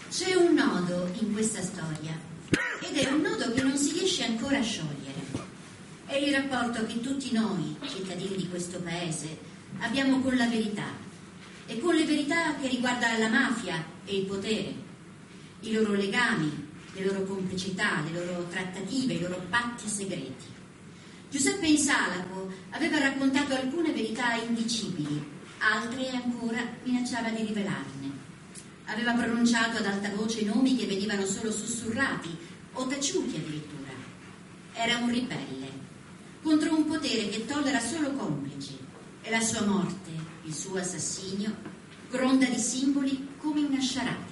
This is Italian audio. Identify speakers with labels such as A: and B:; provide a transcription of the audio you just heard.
A: C'è un nodo in questa storia ed è un nodo che non si riesce ancora a sciogliere. È il rapporto che tutti noi, cittadini di questo paese, abbiamo con la verità e con le verità che riguardano la mafia e il potere, i loro legami, le loro complicità, le loro trattative, i loro patti segreti. Giuseppe Insalaco aveva raccontato alcune verità indicibili, altre ancora minacciava di rivelarne. Aveva pronunciato ad alta voce nomi che venivano solo sussurrati o taciuti addirittura. Era un ribelle contro un potere che tollera solo complici e la sua morte, il suo assassinio, gronda di simboli come una sciarada.